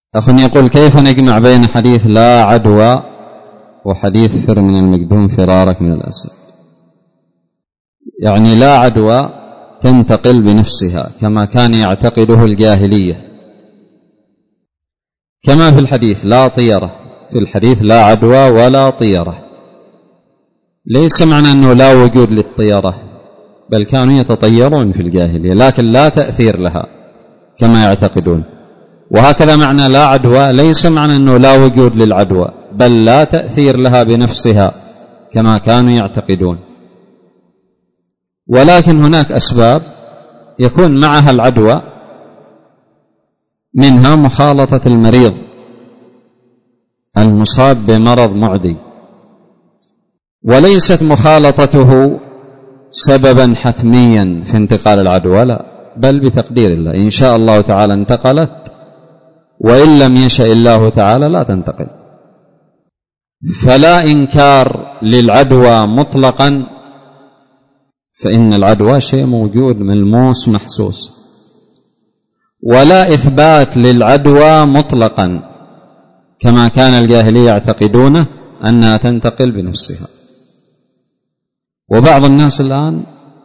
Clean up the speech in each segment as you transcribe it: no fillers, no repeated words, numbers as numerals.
أخ يقول: كيف نجمع بين حديث لا عدوى وحديث فر من المقدوم فرارك من الأسد؟ يعني لا عدوى تنتقل بنفسها كما كان يعتقده الجاهلية، كما في الحديث لا طيرة، في الحديث لا عدوى ولا طيرة، ليس معنى أنه لا وجود للطيرة، بل كانوا يتطيرون في الجاهلية لكن لا تأثير لها كما يعتقدون. وهكذا معنى لا عدوى ليس معنى أنه لا وجود للعدوى، بل لا تأثير لها بنفسها كما كانوا يعتقدون. ولكن هناك أسباب يكون معها العدوى، منها مخالطة المريض المصاب بمرض معدي، وليست مخالطته سببا حتميا في انتقال العدوى، لا، بل بتقدير الله، إن شاء الله تعالى انتقلت، وإن لم يشاء الله تعالى لا تنتقل. فلا إنكار للعدوى مطلقا، فإن العدوى شيء موجود ملموس محسوس، ولا إثبات للعدوى مطلقا كما كان الجاهلية يعتقدونه أنها تنتقل بنفسها. وبعض الناس الآن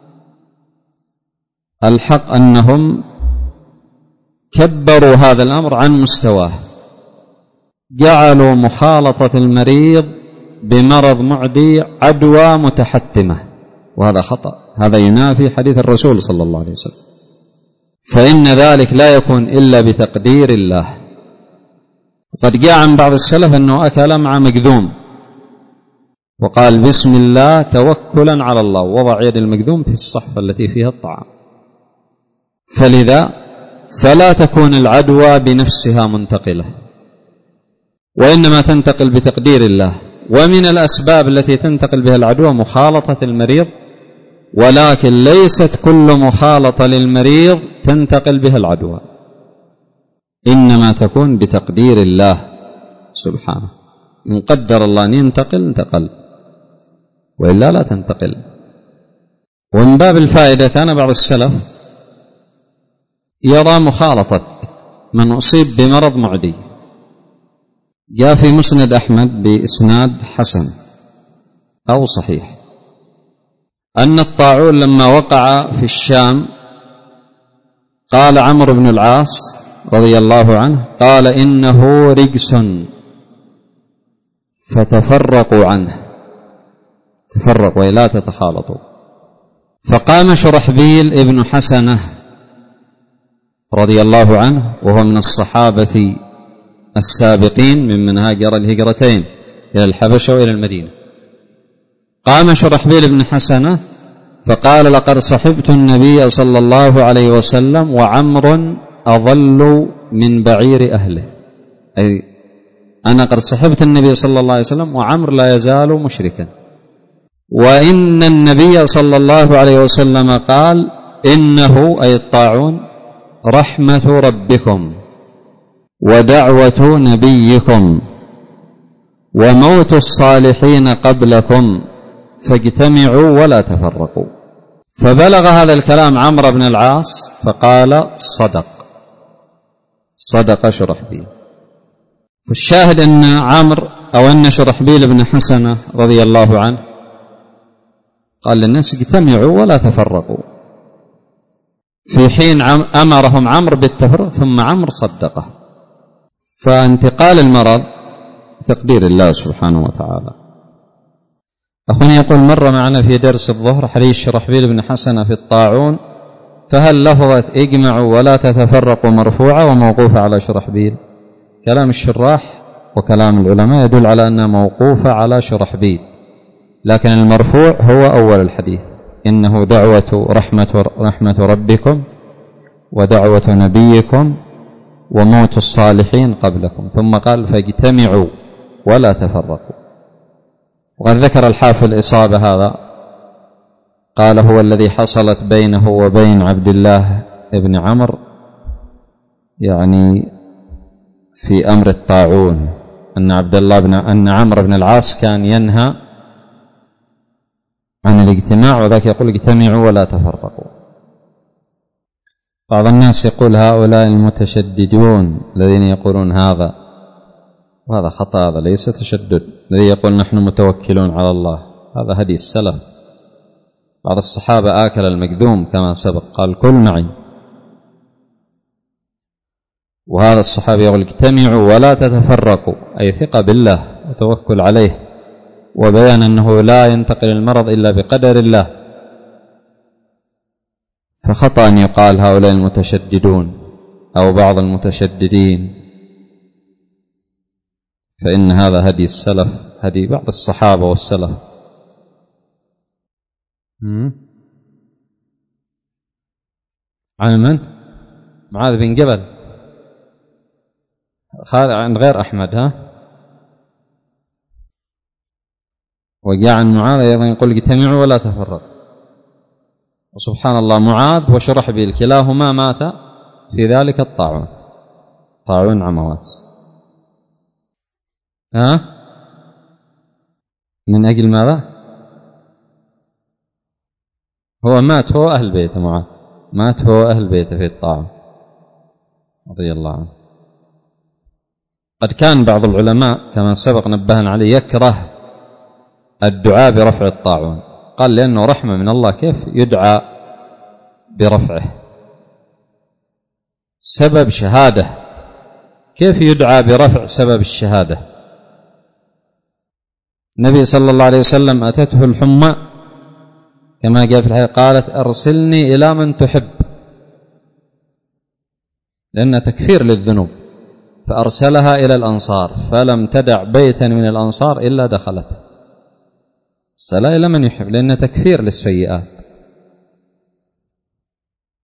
الحق أنهم كبروا هذا الأمر عن مستواه، جعلوا مخالطة المريض بمرض معدي عدوى متحتمة، وهذا خطأ، هذا ينافي حديث الرسول صلى الله عليه وسلم، فإن ذلك لا يكون إلا بتقدير الله. وقد جاء عن بعض السلف أنه أكل مع مقدوم وقال بسم الله توكلا على الله، وضع يد المقدوم في الصحفة التي فيها الطعام. فلذا فلا تكون العدوى بنفسها منتقلة، وإنما تنتقل بتقدير الله. ومن الأسباب التي تنتقل بها العدوى مخالطة المريض، ولكن ليست كل مخالطة للمريض تنتقل بها العدوى، إنما تكون بتقدير الله سبحانه. إن قدر الله أن ينتقل انتقل، وإلا لا تنتقل. ومن باب الفائدة كان بعض السلف يرى مخالطة من أصيب بمرض معدي، جاء في مسند أحمد بإسناد حسن أو صحيح أن الطاعون لما وقع في الشام قال عمرو بن العاص رضي الله عنه قال إنه رجس فتفرقوا عنه، تفرقوا لا تتخالطوا. فقام شرحبيل ابن حسنة رضي الله عنه وهو من الصحابة السابقين ممن هاجر الهجرتين إلى الحبشة وإلى المدينة، قام شرحبيل بن حسنة فقال لقد صحبت النبي صلى الله عليه وسلم وعمر أضل من بعير أهله، أي أنا قد صحبت النبي صلى الله عليه وسلم وعمر لا يزال مشركا، وإن النبي صلى الله عليه وسلم قال إنه أي الطاعون رحمة ربكم ودعوة نبيكم وموت الصالحين قبلكم فاجتمعوا ولا تفرقوا. فبلغ هذا الكلام عمرو بن العاص فقال صدق شرحبيل. فالشاهد أن عمرو أو أن شرحبيل بن حسنة رضي الله عنه قال للناس اجتمعوا ولا تفرقوا، في حين أمرهم عمرو بالتفرق ثم عمرو صدقه. فانتقال المرض بتقدير الله سبحانه وتعالى. أخونا يقول مر معنا في درس الظهر حديث شرحبيل بن حسنة في الطاعون، فهل لفظة اجمعوا ولا تتفرقوا مرفوعة وموقوفة على شرحبيل؟ كلام الشراح وكلام العلماء يدل على أنها موقوفة على شرحبيل، لكن المرفوع هو أول الحديث إنه دعوة رحمة ربكم ودعوة نبيكم وموت الصالحين قبلكم، ثم قال فاجتمعوا ولا تفرقوا. وقد ذكر الحافظ الإصابة هذا، قال هو الذي حصلت بينه وبين عبد الله بن عمرو يعني في أمر الطاعون، أن عمرو بن العاص كان ينهى عن الاجتماع، وذاك يقول اجتمعوا ولا تفرقوا. بعض الناس يقول هؤلاء المتشددون الذين يقولون هذا، وهذا خطأ، هذا ليس تشدد. الذي يقول نحن متوكلون على الله هذا هدي السلف. بعض الصحابة آكل المكذوم كما سبق، قال كل معي، وهذا الصحابي يقول اجتمعوا ولا تتفرقوا، أي ثقة بالله وتوكل عليه، وبيان أنه لا ينتقل المرض إلا بقدر الله. فخطأ أن يقال هؤلاء المتشددون أو بعض المتشددين، فإن هذا هدي السلف، هدي بعض الصحابة والسلف. عن من؟ معاذ بن جبل، عن غير أحمد، ها؟ وجاء عن معاذ أيضا يقول اجتمعوا ولا تفرقوا. وسبحان الله، معاذ وشرحبيل كلاهما مات في ذلك الطاعون، طاعون عمواس. من أجل ماذا؟ هو مات هو أهل بيته، معاذ مات هو أهل بيته في الطاعون رضي الله عنه. قد كان بعض العلماء كما سبق نبهنا عليه يكره الدعاء برفع الطاعون، قال لأنه رحمة من الله، كيف يدعى برفعه؟ سبب شهادة، كيف يدعى برفع سبب الشهادة؟ النبي صلى الله عليه وسلم أتته الحمى كما جاء في الحديث، قالت أرسلني إلى من تحب، لأن تكفير للذنوب، فأرسلها إلى الأنصار، فلم تدع بيتا من الأنصار إلا دخلت، أرسلها إلى من يحب، لأن تكفير للسيئات.